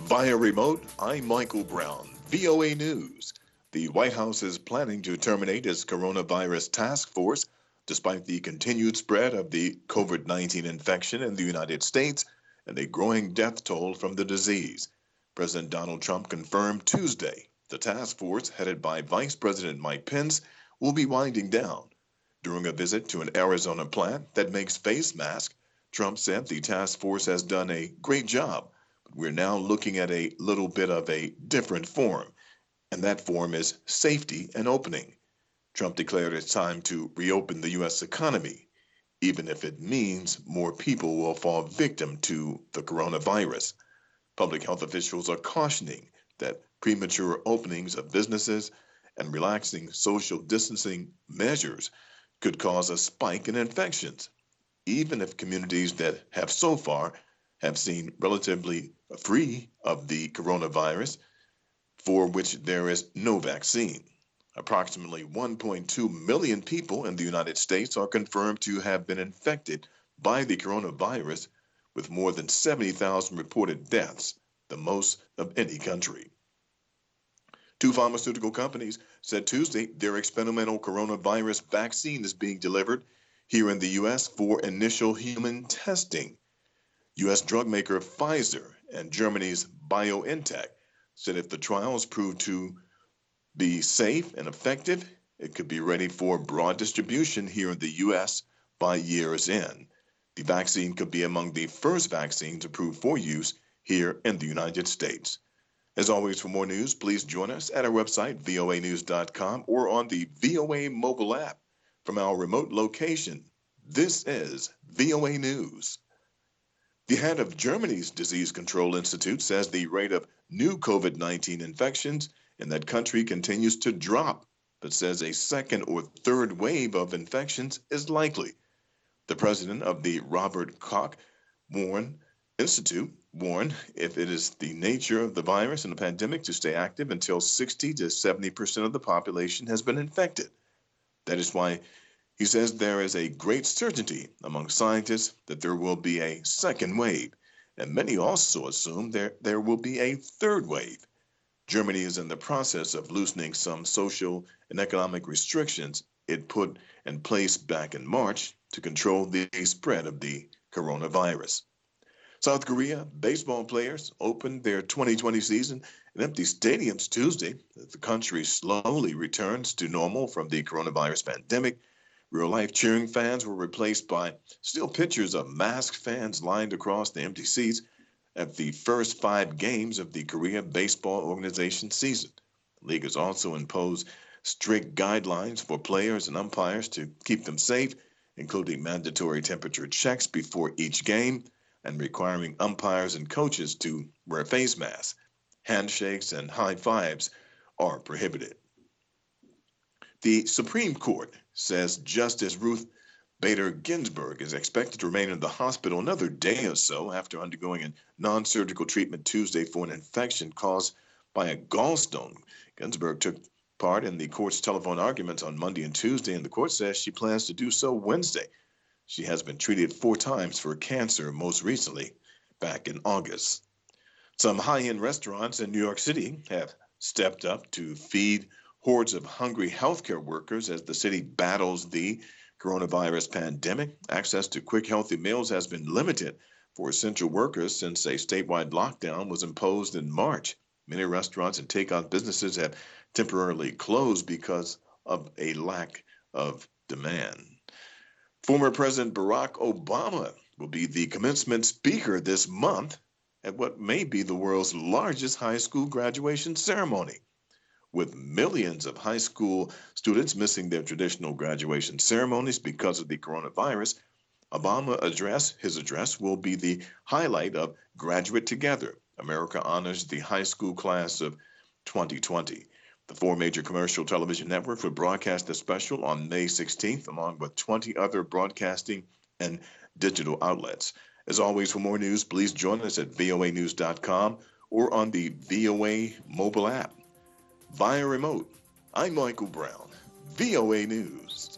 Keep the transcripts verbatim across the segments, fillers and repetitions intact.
Via remote, I'm Michael Brown, V O A News. The White House is planning to terminate its coronavirus task force despite the continued spread of the COVID nineteen infection in the United States and a growing death toll from the disease. President Donald Trump confirmed Tuesday the task force, headed by Vice President Mike Pence, will be winding down. During a visit to an Arizona plant that makes face masks, Trump said the task force has done a great job. We're now looking at a little bit of a different form, and that form is safety and opening. Trump declared it's time to reopen the U S economy, even if it means more people will fall victim to the coronavirus. Public health officials are cautioning that premature openings of businesses and relaxing social distancing measures could cause a spike in infections, even if communities that have so far have seen relatively free of the coronavirus, for which there is no vaccine. Approximately one point two million people in the United States are confirmed to have been infected by the coronavirus, with more than seventy thousand reported deaths, the most of any country. Two pharmaceutical companies said Tuesday their experimental coronavirus vaccine is being delivered here in the U S for initial human testing. U S drug maker Pfizer and Germany's BioNTech said if the trials prove to be safe and effective, it could be ready for broad distribution here in the U S by year's end. The vaccine could be among the first vaccines approved for use here in the United States. As always, for more news, please join us at our website, V O A news dot com, or on the V O A mobile app from our remote location. This is V O A News. The head of Germany's Disease Control Institute says the rate of new COVID nineteen infections in that country continues to drop, but says a second or third wave of infections is likely. The president of the Robert Koch Warren Institute warned if it is the nature of the virus and the pandemic to stay active until sixty to seventy percent of the population has been infected. That is why he says there is a great certainty among scientists that there will be a second wave, and many also assume there, there will be a third wave. Germany is in the process of loosening some social and economic restrictions it put in place back in March to control the spread of the coronavirus. South Korea baseball players opened their twenty twenty season in empty stadiums Tuesday as the country slowly returns to normal from the coronavirus pandemic. Real-life cheering fans were replaced by still pictures of masked fans lined across the empty seats at the first five games of the Korea Baseball Organization season. The league has also imposed strict guidelines for players and umpires to keep them safe, including mandatory temperature checks before each game and requiring umpires and coaches to wear face masks. Handshakes and high fives are prohibited. The Supreme Court says Justice Ruth Bader Ginsburg is expected to remain in the hospital another day or so after undergoing a non-surgical treatment Tuesday for an infection caused by a gallstone. Ginsburg took part in the court's telephone arguments on Monday and Tuesday, and the court says she plans to do so Wednesday. She has been treated four times for cancer, most recently back in August. Some high-end restaurants in New York City have stepped up to feed hordes of hungry healthcare workers as the city battles the coronavirus pandemic. Access to quick, healthy meals has been limited for essential workers since a statewide lockdown was imposed in March. Many restaurants and takeout businesses have temporarily closed because of a lack of demand. Former President Barack Obama will be the commencement speaker this month at what may be the world's largest high school graduation ceremony. With millions of high school students missing their traditional graduation ceremonies because of the coronavirus, Obama address, his address will be the highlight of Graduate Together. America honors the high school class of twenty twenty. The four major commercial television networks will broadcast the special on May sixteenth, along with twenty other broadcasting and digital outlets. As always, for more news, please join us at V O A news dot com or on the V O A mobile app. Via remote, I'm Michael Brown, V O A News.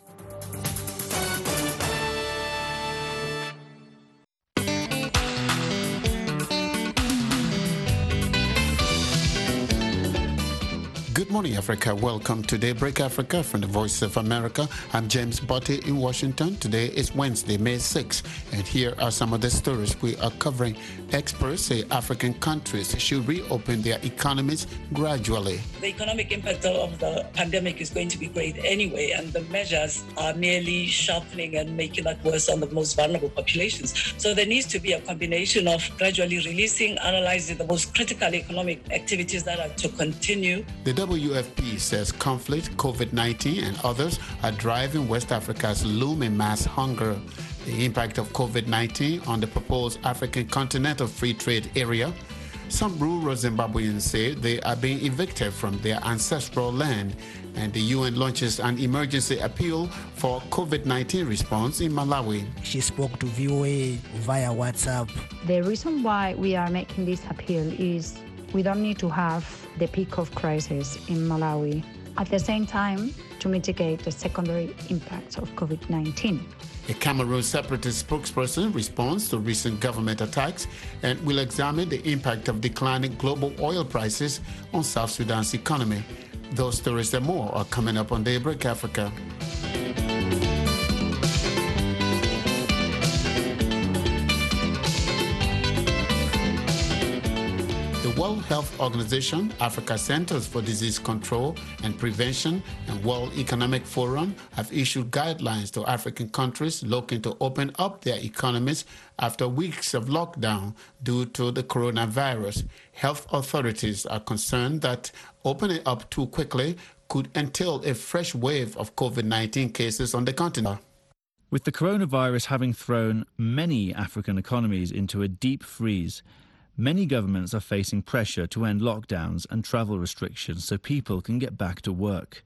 morning, Africa. Welcome to Daybreak Africa from the Voice of America. I'm James Botti in Washington. Today is Wednesday, May sixth, and here are some of the stories we are covering. Experts say African countries should reopen their economies gradually. The economic impact of the pandemic is going to be great anyway, and the measures are merely sharpening and making that worse on the most vulnerable populations. So there needs to be a combination of gradually releasing, analyzing the most critical economic activities that are to continue. The W F P says conflict, COVID nineteen, and others are driving West Africa's looming mass hunger. The impact of COVID nineteen on the proposed African Continental Free Trade Area. Some rural Zimbabweans say they are being evicted from their ancestral land, and the U N launches an emergency appeal for COVID nineteen response in Malawi. She spoke to V O A via WhatsApp. The reason why we are making this appeal is we don't need to have the peak of crisis in Malawi. At the same time, to mitigate the secondary impacts of COVID nineteen. A Cameroon separatist spokesperson responds to recent government attacks and will examine the impact of declining global oil prices on South Sudan's economy. Those stories and more are coming up on Daybreak Africa. The World Health Organization, Africa Centers for Disease Control and Prevention, and World Economic Forum have issued guidelines to African countries looking to open up their economies after weeks of lockdown due to the coronavirus. Health authorities are concerned that opening up too quickly could entail a fresh wave of COVID nineteen cases on the continent. With the coronavirus having thrown many African economies into a deep freeze, many governments are facing pressure to end lockdowns and travel restrictions so people can get back to work.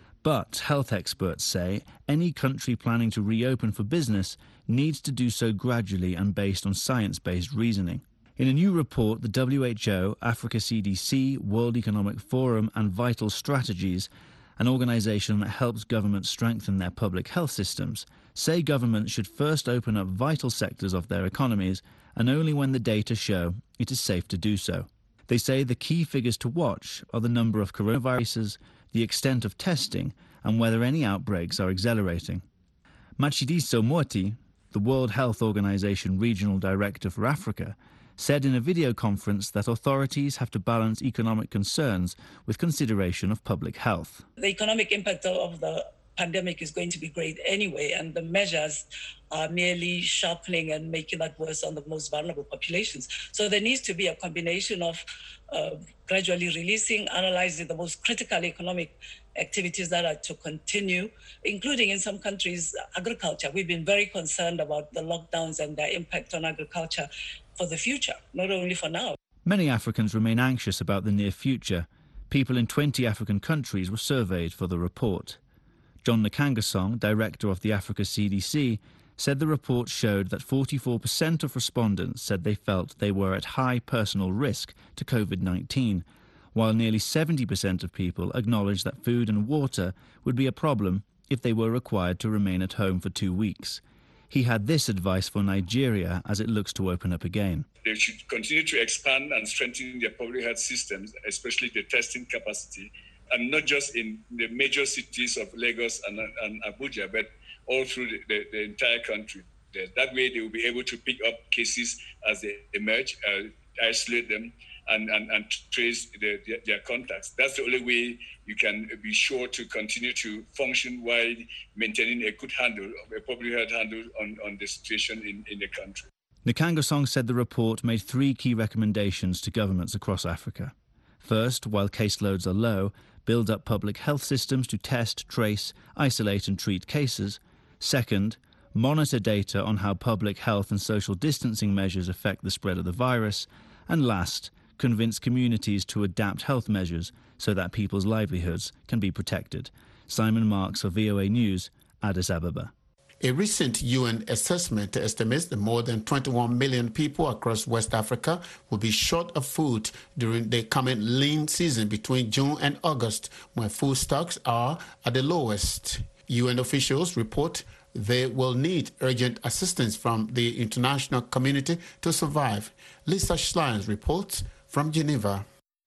But health experts say any country planning to reopen for business needs to do so gradually and based on science-based reasoning. In a new report, the W H O, Africa C D C, World Economic Forum and Vital Strategies, an organisation that helps governments strengthen their public health systems, say governments should first open up vital sectors of their economies and only when the data show it is safe to do so. They say the key figures to watch are the number of coronaviruses, the extent of testing, and whether any outbreaks are accelerating. Matshidiso Moeti, the World Health Organization Regional Director for Africa, said in a video conference that authorities have to balance economic concerns with consideration of public health. The economic impact of the pandemic is going to be great anyway, and the measures are merely sharpening and making that worse on the most vulnerable populations. So there needs to be a combination of uh, gradually releasing, analyzing the most critical economic activities that are to continue, including in some countries, agriculture. We've been very concerned about the lockdowns and their impact on agriculture for the future, not only for now. Many Africans remain anxious about the near future. People in twenty African countries were surveyed for the report. John Nkangasong, director of the Africa C D C, said the report showed that forty-four percent of respondents said they felt they were at high personal risk to COVID nineteen, while nearly seventy percent of people acknowledged that food and water would be a problem if they were required to remain at home for two weeks. He had this advice for Nigeria as it looks to open up again. They should continue to expand and strengthen their public health systems, especially the testing capacity, and not just in the major cities of Lagos and, and Abuja, but all through the, the, the entire country. That way they will be able to pick up cases as they emerge, uh, isolate them, and, and, and trace the, their, their contacts. That's the only way you can be sure to continue to function while maintaining a good handle, a public health handle on, on the situation in, in the country. Nkangasong said the report made three key recommendations to governments across Africa. First, while caseloads are low, build up public health systems to test, trace, isolate and treat cases. Second, monitor data on how public health and social distancing measures affect the spread of the virus. And last, convince communities to adapt health measures so that people's livelihoods can be protected. Simon Marks for V O A News, Addis Ababa. A recent U N assessment estimates that more than twenty-one million people across West Africa will be short of food during the coming lean season between June and August, when food stocks are at the lowest. U N officials report they will need urgent assistance from the international community to survive. Lisa Schlein reports from Geneva.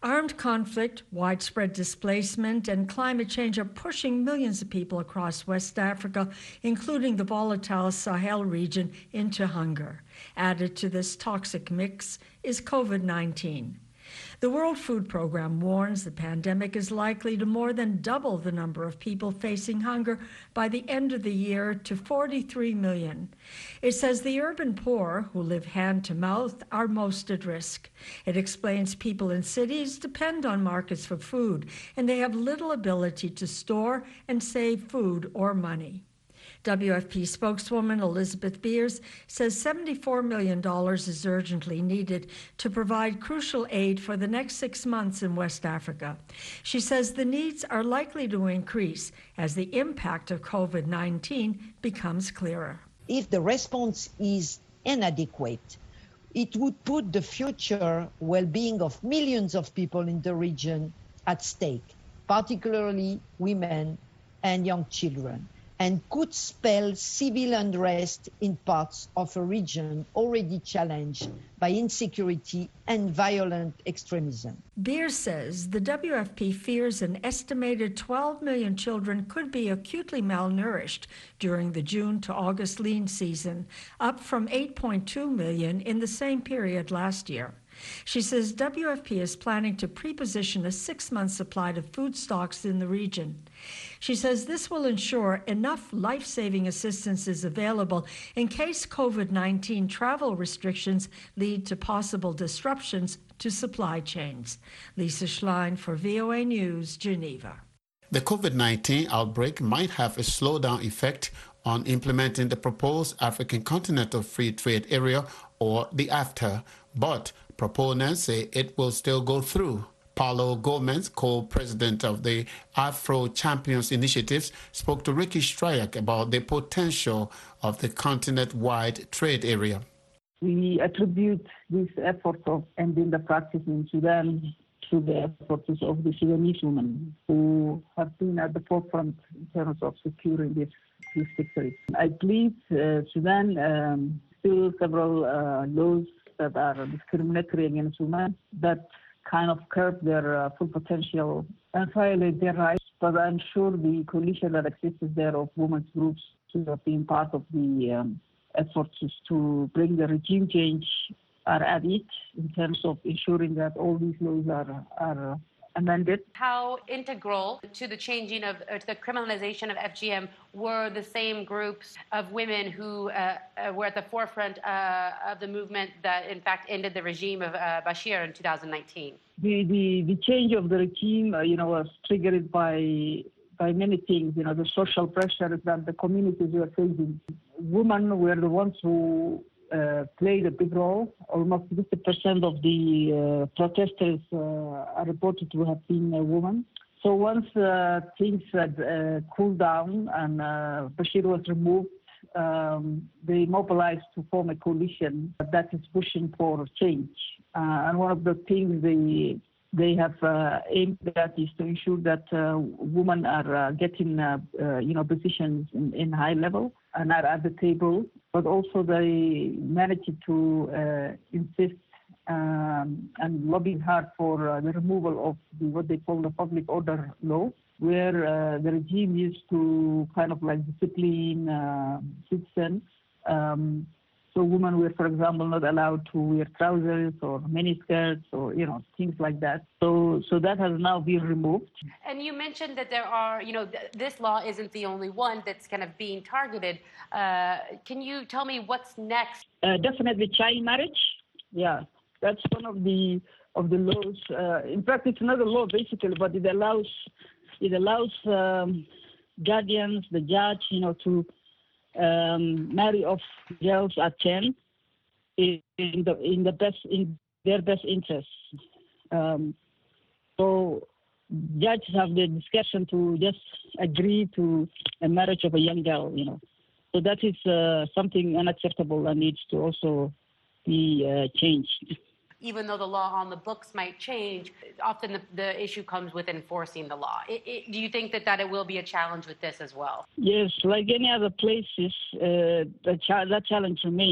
Armed conflict, widespread displacement, and climate change are pushing millions of people across West Africa, including the volatile Sahel region, into hunger. Added to this toxic mix is COVID nineteen. The World Food Programme warns the pandemic is likely to more than double the number of people facing hunger by the end of the year to forty-three million. It says the urban poor, who live hand to mouth, are most at risk. It explains people in cities depend on markets for food, and they have little ability to store and save food or money. W F P spokeswoman Elizabeth Beers says seventy-four million dollars is urgently needed to provide crucial aid for the next six months in West Africa. She says the needs are likely to increase as the impact of COVID nineteen becomes clearer. If the response is inadequate, it would put the future well-being of millions of people in the region at stake, particularly women and young children, and could spell civil unrest in parts of a region already challenged by insecurity and violent extremism. Beers says the W F P fears an estimated twelve million children could be acutely malnourished during the June to August lean season, up from eight point two million in the same period last year. She says W F P is planning to pre-position a six-month supply of food stocks in the region. She says this will ensure enough life-saving assistance is available in case COVID nineteen travel restrictions lead to possible disruptions to supply chains. Lisa Schlein for V O A News, Geneva. The COVID nineteen outbreak might have a slowdown effect on implementing the proposed African Continental Free Trade Area, or the AfTA, but proponents say it will still go through. Paulo Gomez, co-president of the Afro Champions Initiatives, spoke to Ricky Stryak about the potential of the continent-wide trade area. We attribute these efforts of ending the practice in Sudan to the efforts of the Sudanese women who have been at the forefront in terms of securing this, these victories. I believe uh, Sudan um, still several uh, laws that are discriminatory against women that kind of curb their uh, full potential and violate their rights. But I'm sure the coalition that exists there of women's groups who have been part of the um, efforts to bring the regime change are at it in terms of ensuring that all these laws are, are amended. How integral to the changing of, or to the criminalization of F G M were the same groups of women who uh, uh, were at the forefront uh, of the movement that, in fact, ended the regime of uh, Bashir in two thousand nineteen? The, the, the change of the regime, uh, you know, was triggered by by many things. You know, the social pressures that the communities were facing. Women were the ones who Uh, played a big role. Almost fifty percent of the uh, protesters uh, are reported to have been a woman. So once uh, things had uh, cooled down and uh, Bashir was removed, um, they mobilized to form a coalition that is pushing for change. Uh, and one of the things they they have uh, aimed at is to ensure that uh, women are uh, getting uh, uh, you know positions in, in high level and are at the table. But also they managed to uh, insist um, and lobbying hard for uh, the removal of the, what they call the public order law, where uh, the regime used to kind of like discipline uh, citizens. Um, so women were, for example, not allowed to wear trousers or miniskirts or, you know, things like that. So so that has now been removed. And you mentioned that there are, you know, th- this law isn't the only one that's kind of being targeted. Uh, can you tell me what's next? Uh, definitely child marriage. Yeah, that's one of the of the laws. Uh, in fact, it's not a law basically, but it allows it allows um, guardians, the judge, you know, to um, marry off girls at ten in, in the in the best in their best interests. Um, so judges have the discretion to just agree to a marriage of a young girl, you know. So that is uh, something unacceptable and needs to also be uh, changed. Even though the law on the books might change, often the, the issue comes with enforcing the law. It, it, do you think that, that it will be a challenge with this as well? Yes, like any other places, uh, the cha- that challenge remains.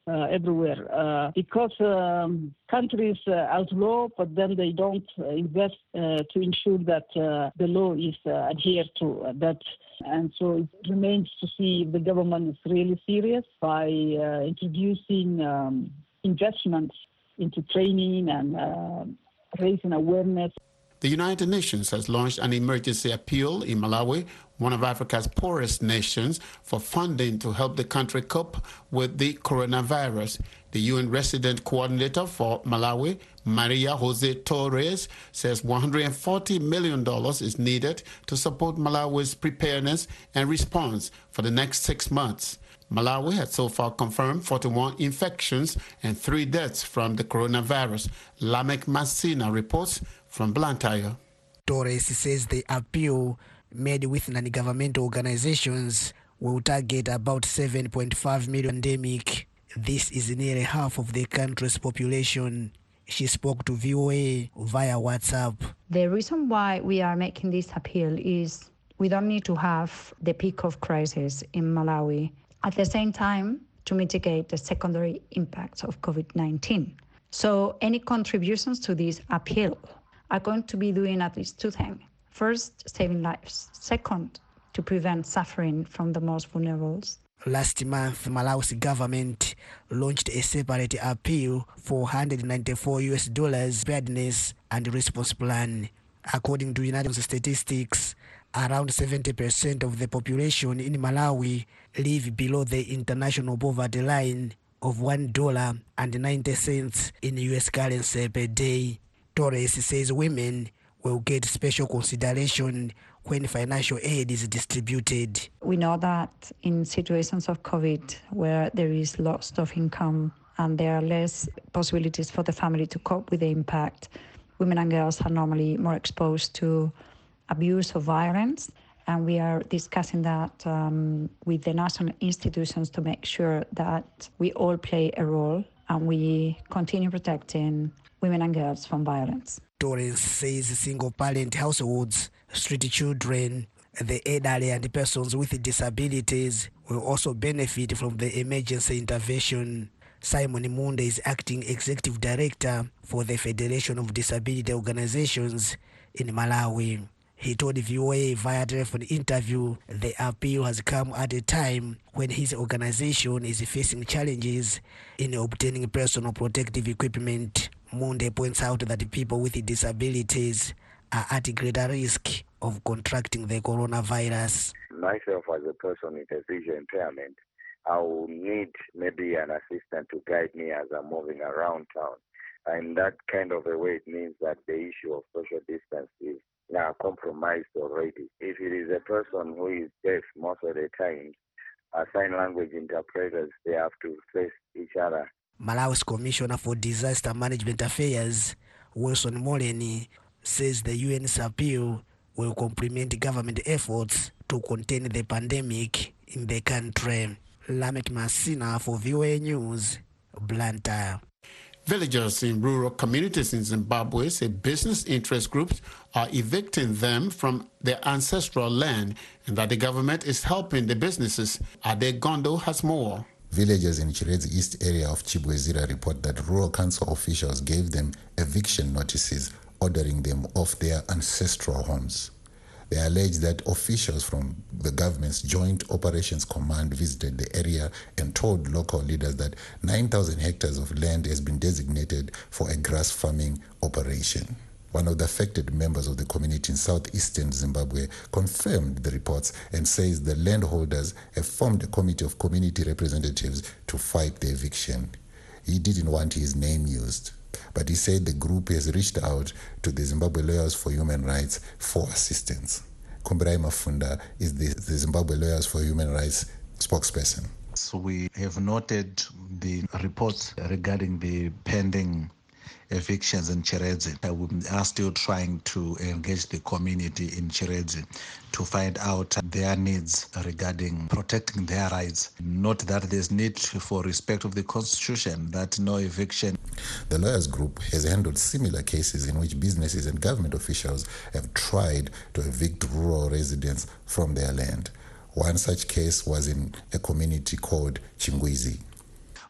uh, everywhere uh, because um, countries uh, outlaw, but then they don't uh, invest uh, to ensure that uh, the law is uh, adhered to. Uh, that, and so it remains to see if the government is really serious by uh, introducing um, investments into training and uh, raising awareness. The United Nations has launched an emergency appeal in Malawi, one of Africa's poorest nations, for funding to help the country cope with the coronavirus. The U N resident coordinator for Malawi, Maria Jose Torres, says one hundred forty million dollars is needed to support Malawi's preparedness and response for the next six months. Malawi has so far confirmed forty-one infections and three deaths from the coronavirus. Lamek Masina reports from Blantyre. Torres says the appeal made with non-governmental organizations will target about seven point five million pandemic. This is nearly half of the country's population. She spoke to V O A via WhatsApp. The reason why we are making this appeal is we don't need to have the peak of crisis in Malawi at the same time to mitigate the secondary impacts of COVID nineteen. So any contributions to this appeal are going to be doing at least two things. First, saving lives. Second, to prevent suffering from the most vulnerable. Last month, Malawi's government launched a separate appeal for one hundred ninety-four U S dollars preparedness and response plan. According to United Nations statistics, around seventy percent of the population in Malawi live below the international poverty line of one dollar and ninety cents in U S currency per day. Torres says women will get special consideration when financial aid is distributed. We know that in situations of COVID where there is loss of income and there are less possibilities for the family to cope with the impact, women and girls are normally more exposed to abuse or violence. And we are discussing that um, with the national institutions to make sure that we all play a role and we continue protecting women and girls from violence. Torres says single-parent households, street children, the elderly and persons with disabilities will also benefit from the emergency intervention. Simon Munde is acting executive director for the Federation of Disability Organizations in Malawi. He told V O A via telephone interview the appeal has come at a time when his organization is facing challenges in obtaining personal protective equipment. Munde points out that people with disabilities are at greater risk of contracting the coronavirus. Myself, as a person with a visual impairment, I will need maybe an assistant to guide me as I'm moving around town. And that kind of a way, it means that the issue of social distance is now compromised already. If it is a person who is deaf most of the time, uh, sign language interpreters, they have to face each other. Malawi's Commissioner for Disaster Management Affairs, Wilson Moleni, says the U N's appeal will complement government efforts to contain the pandemic in the country. Lamek Masina for V O A News, Blantyre. Villagers in rural communities in Zimbabwe say business interest groups are evicting them from their ancestral land and that the government is helping the businesses. Ade Gondo has more. Villagers in Chiredzi East area of Chibwezira report that rural council officials gave them eviction notices ordering them off their ancestral homes. They allege that officials from the government's Joint Operations Command visited the area and told local leaders that nine thousand hectares of land has been designated for a grass farming operation. One of the affected members of the community in southeastern Zimbabwe confirmed the reports and says the landholders have formed a committee of community representatives to fight the eviction. He didn't want his name used, but he said the group has reached out to the Zimbabwe Lawyers for Human Rights for assistance. Kumbirai Mafunda is the, the Zimbabwe Lawyers for Human Rights spokesperson. So we have noted the reports regarding the pending evictions in Chiredzi. We are still trying to engage the community in Chiredzi to find out their needs regarding protecting their rights. Note that there's need for respect of the Constitution, that no eviction. The lawyers group has handled similar cases in which businesses and government officials have tried to evict rural residents from their land. One such case was in a community called Chingwizi.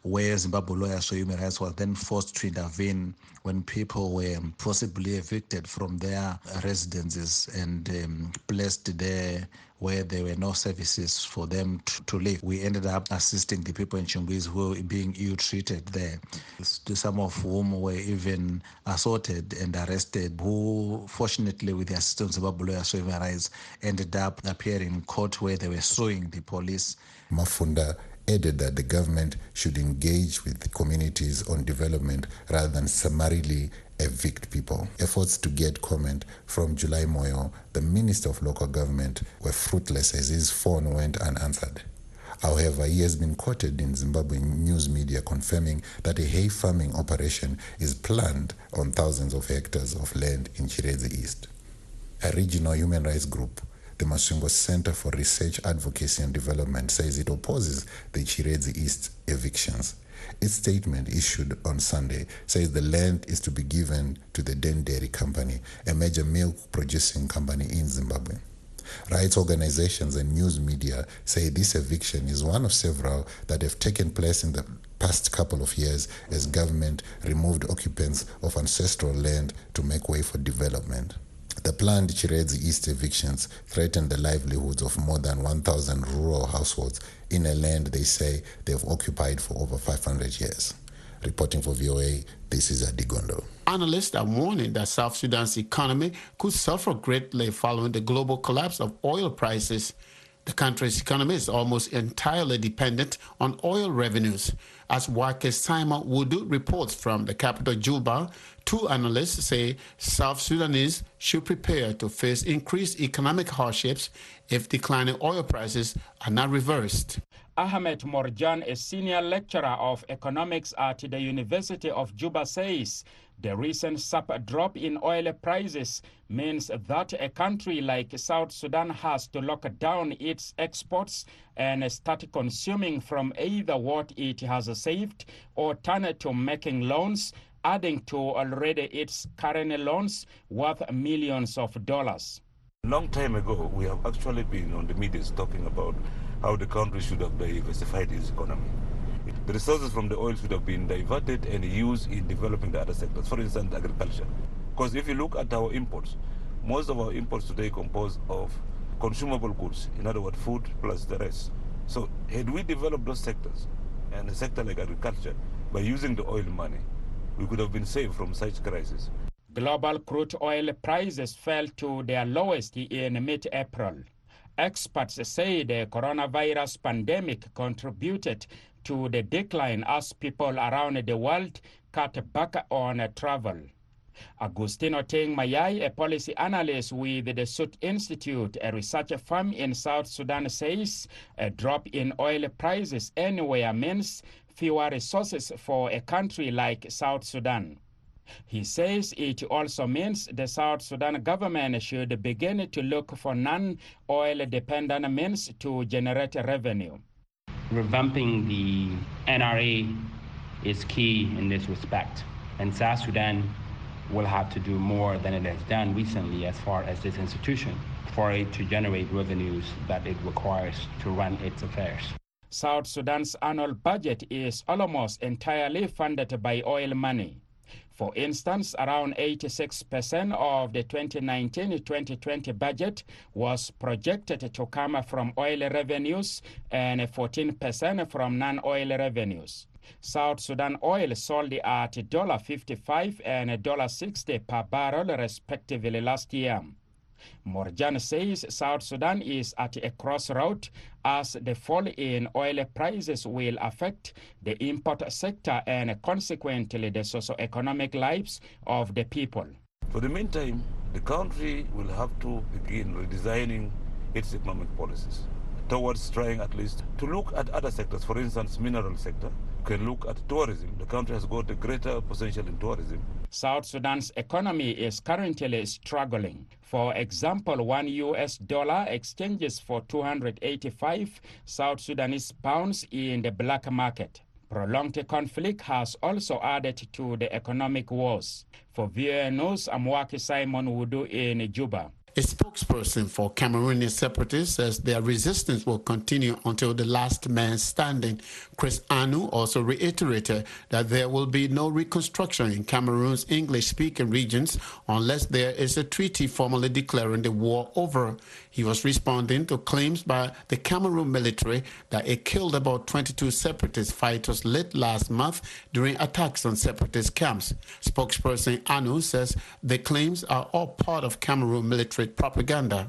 where Zimbabwe Lawyers for Human Rights was then forced to intervene when people were forcibly evicted from their residences and um, placed there where there were no services for them to, to live. We ended up assisting the people in Chingwezi who were being ill-treated there, some of whom were even assaulted and arrested, who fortunately with the assistance of Zimbabwe Lawyers for Human Rights ended up appearing in court where they were suing the police. Mafunda added that the government should engage with the communities on development rather than summarily evict people. Efforts to get comment from July Moyo, the Minister of Local Government, were fruitless as his phone went unanswered. However, he has been quoted in Zimbabwean news media confirming that a hay farming operation is planned on thousands of hectares of land in Chiredzi East. A regional human rights group, the Masvingo Center for Research, Advocacy and Development, says it opposes the Chiredzi East evictions. Its statement issued on Sunday says the land is to be given to the Den Dairy Company, a major milk producing company in Zimbabwe. Rights organizations and news media say this eviction is one of several that have taken place in the past couple of years as government removed occupants of ancestral land to make way for development. The planned Chiredzi East evictions threaten the livelihoods of more than one thousand rural households in a land they say they've occupied for over five hundred years. Reporting for V O A, this is Adigondo. Analysts are warning that South Sudan's economy could suffer greatly following the global collapse of oil prices. The country's economy is almost entirely dependent on oil revenues. As Wake Simon Wudu reports from the capital Juba, two analysts say South Sudanese should prepare to face increased economic hardships if declining oil prices are not reversed. Ahmed Morjan, a senior lecturer of economics at the University of Juba, says the recent sharp drop in oil prices means that a country like South Sudan has to lock down its exports and start consuming from either what it has saved or turn to making loans, adding to already its current loans worth millions of dollars. A long time ago, we have actually been on the media talking about how the country should have diversified its economy. The resources from the oil should have been diverted and used in developing the other sectors, for instance, agriculture. Because if you look at our imports, most of our imports today compose of consumable goods, in other words, food plus the rest. So had we developed those sectors, and a sector like agriculture, by using the oil money, we could have been saved from such crises. Global crude oil prices fell to their lowest in mid-April. Experts say the coronavirus pandemic contributed to the decline as people around the world cut back on travel. Agustino Teng Mayai, a policy analyst with the Sut Institute, a research firm in South Sudan, says a drop in oil prices anywhere means fewer resources for a country like South Sudan. He says it also means the South Sudan government should begin to look for non-oil dependent means to generate revenue. Revamping the N R A is key in this respect, and South Sudan will have to do more than it has done recently as far as this institution for it to generate revenues that it requires to run its affairs. South Sudan's annual budget is almost entirely funded by oil money. For instance, around eighty-six percent of the twenty nineteen to twenty twenty budget was projected to come from oil revenues and fourteen percent from non-oil revenues. South Sudan oil sold at one dollar fifty-five and one dollar sixty per barrel respectively last year. Morjan says South Sudan is at a crossroad as the fall in oil prices will affect the import sector and consequently the socio-economic lives of the people. For the meantime, the country will have to begin redesigning its economic policies towards trying at least to look at other sectors. For instance, mineral sector. You can look at tourism. The country has got a greater potential in tourism. South Sudan's economy is currently struggling. For example, one U S dollar exchanges for two hundred eighty-five South Sudanese pounds in the black market. Prolonged conflict has also added to the economic woes. For V O A News, I'm Wake Simon Wudu in Juba. A spokesperson for Cameroonian separatists says their resistance will continue until the last man standing. Chris Anu also reiterated that there will be no reconstruction in Cameroon's English-speaking regions unless there is a treaty formally declaring the war over. He was responding to claims by the Cameroon military that it killed about twenty-two separatist fighters late last month during attacks on separatist camps. Spokesperson Anu says the claims are all part of Cameroon military propaganda.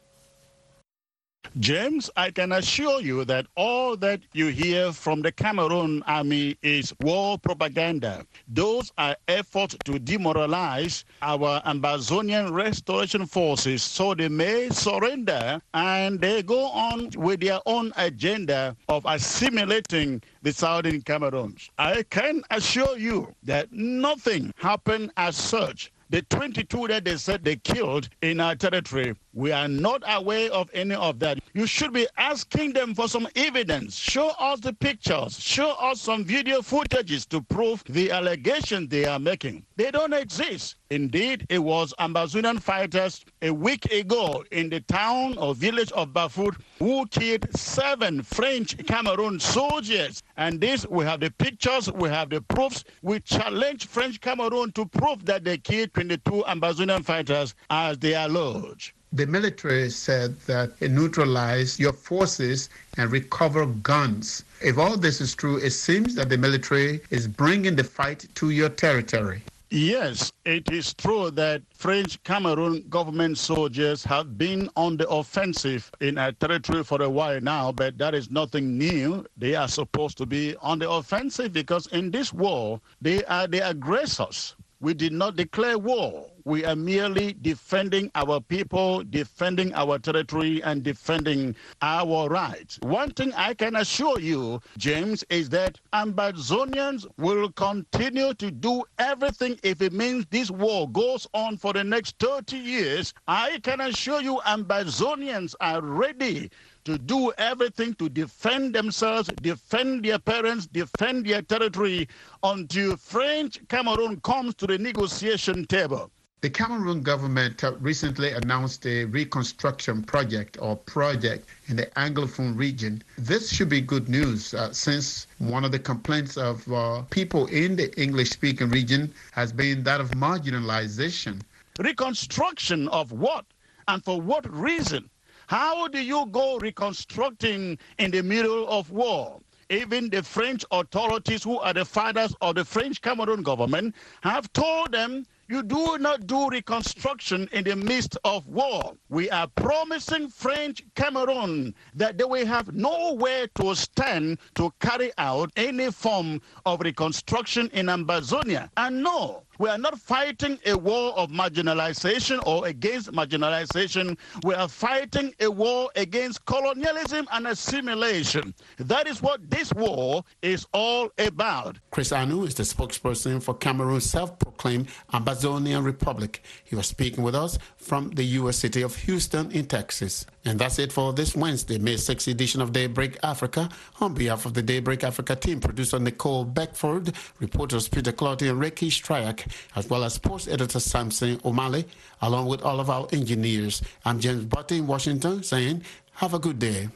James, I can assure you that all that you hear from the Cameroon army is war propaganda. Those are efforts to demoralize our Ambazonian restoration forces so they may surrender, and they go on with their own agenda of assimilating the southern Cameroons. I can assure you that nothing happened as such. The twenty-two that they said they killed in our territory, we are not aware of any of that. You should be asking them for some evidence. Show us the pictures. Show us some video footages to prove the allegations they are making. They don't exist. Indeed, it was Ambazonian fighters a week ago in the town or village of Bafut who killed seven French Cameroon soldiers. And this, we have the pictures, we have the proofs. We challenge French Cameroon to prove that they killed twenty-two Ambazonian fighters as they allege. The military said that it neutralized your forces and recovered guns. If all this is true, it seems that the military is bringing the fight to your territory. Yes, it is true that French Cameroon government soldiers have been on the offensive in our territory for a while now, but that is nothing new. They are supposed to be on the offensive because in this war, they are the aggressors. We did not declare war. We are merely defending our people, defending our territory, and defending our rights. One thing I can assure you, James, is that Ambazonians will continue to do everything if it means this war goes on for the next thirty years. I can assure you Ambazonians are ready to do everything to defend themselves, defend their parents, defend their territory until French Cameroon comes to the negotiation table. The Cameroon government recently announced a reconstruction project or project in the Anglophone region. This should be good news uh, since one of the complaints of uh, people in the English-speaking region has been that of marginalization. Reconstruction of what and for what reason? How do you go reconstructing in the middle of war? Even the French authorities, who are the fathers of the French Cameroon government, have told them, you do not do reconstruction in the midst of war. We are promising French Cameroon that they will have nowhere to stand to carry out any form of reconstruction in Ambazonia. And no, we are not fighting a war of marginalization or against marginalization. We are fighting a war against colonialism and assimilation. That is what this war is all about. Chris Anu is the spokesperson for Cameroon's self-proclaimed Ambazonian Republic. He was speaking with us from the U S city of Houston in Texas. And that's it for this Wednesday, May sixth edition of Daybreak Africa. On behalf of the Daybreak Africa team, producer Nicole Beckford, reporters Peter Clotty and Ricky Stryak, as well as sports editor Samson O'Malley, along with all of our engineers. I'm James Butty in Washington saying, have a good day.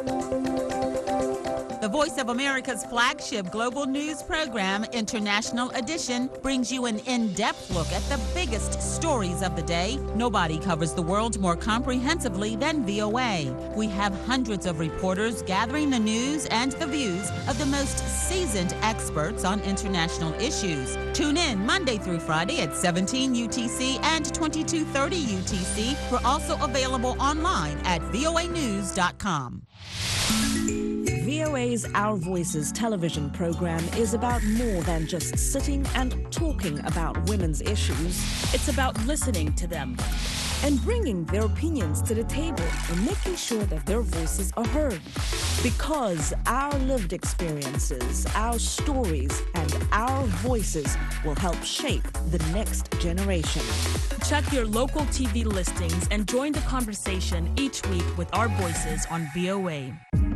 The Voice of America's flagship global news program, International Edition, brings you an in-depth look at the biggest stories of the day. Nobody covers the world more comprehensively than V O A. We have hundreds of reporters gathering the news and the views of the most seasoned experts on international issues. Tune in Monday through Friday at seventeen U T C and twenty-two thirty U T C. We're also available online at V O A news dot com. V O A's Our Voices television program is about more than just sitting and talking about women's issues. It's about listening to them and bringing their opinions to the table and making sure that their voices are heard. Because our lived experiences, our stories, and our voices will help shape the next generation. Check your local T V listings and join the conversation each week with our voices on V O A.